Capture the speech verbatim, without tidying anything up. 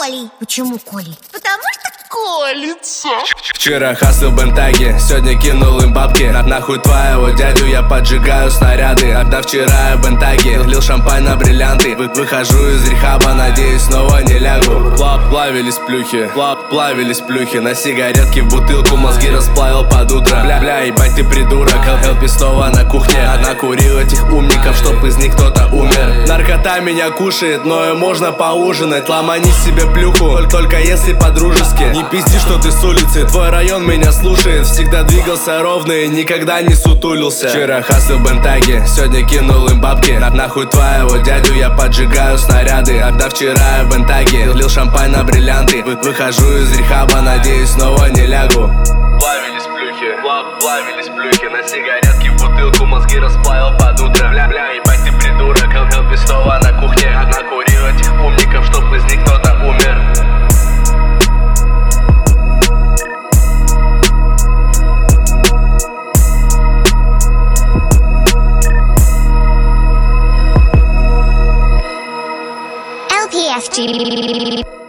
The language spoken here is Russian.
Колей. Почему Колей? Потому что колется. Вчера хаслил бентаги, сегодня кинул им бабки. На нахуй твоего дядю, я поджигаю снаряды. Когда вчера я бентаги, лил шампань на бриллианты. Вы Выхожу из рехаба, надеюсь, снова не лягу. Плав, плавились плюхи, плав, плавились плюхи. На сигаретки в бутылку мозги расплавил под утро. Бля-бля, ебать ты придурок, Хелпи снова на кухне. Накурил этих умников, чтоб из них кто-то умер. Наркота меня кушает, но и можно поужинать. Ломани себе плюху, только если по-дружески. Не пизди, что ты с улицы, твой район меня слушает. Всегда двигался ровно и никогда не сутулился. Вчера хаслил бентаги, сегодня кинул им бабки. На нахуй твоего дядю, я поджигаю снаряды. Когда вчера я бентаги, лил шампань на бриллианты. Вы Выхожу из рехаба, надеюсь, снова не лягу. Плавились плюхи, плав, плавились плюхи. На сигаретки в бутылку мозги расплавил под утро. Бля-бля, ебать ты придурок, Хелпи снова на кухне. Накурил этих умников, чтоб из них кто-то умер. L P F G